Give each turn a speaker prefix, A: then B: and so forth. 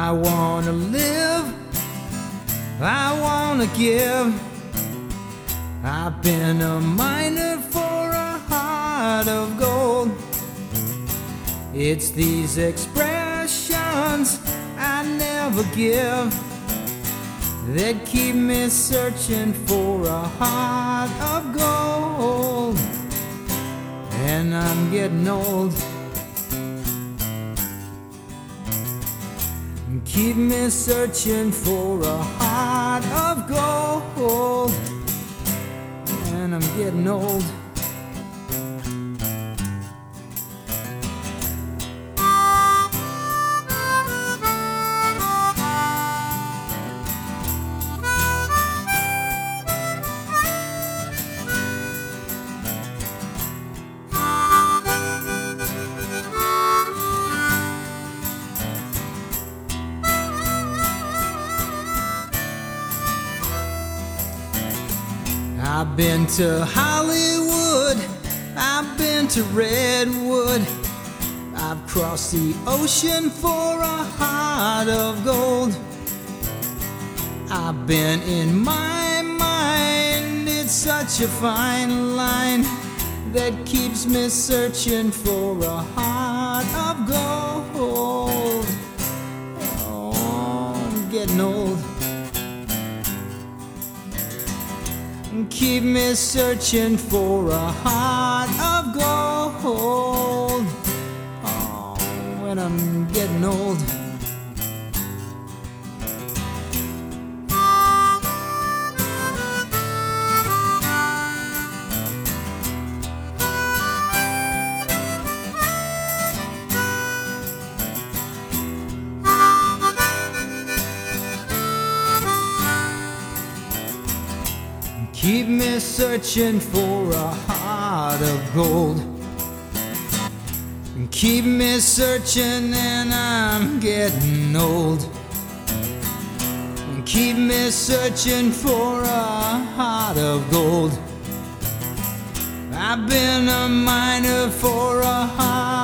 A: I wanna live, I wanna give. I've been a miner for a heart of gold. It's these expressions I never give that keep me searching for a heart of gold. And I'm getting old. Keep me searching for a heart of gold. And I'm getting old. I've been to Hollywood, I've been to Redwood, I've crossed the ocean for a heart of gold. I've been in my mind, it's such a fine line that keeps me searching for a heart of gold. Oh, I'm getting old. Keep me searching for a heart of gold. Oh, when I'm getting old. Keep me searching for a heart of gold. Keep me searching and I'm getting old. Keep me searching for a heart of gold. I've been a miner for a heart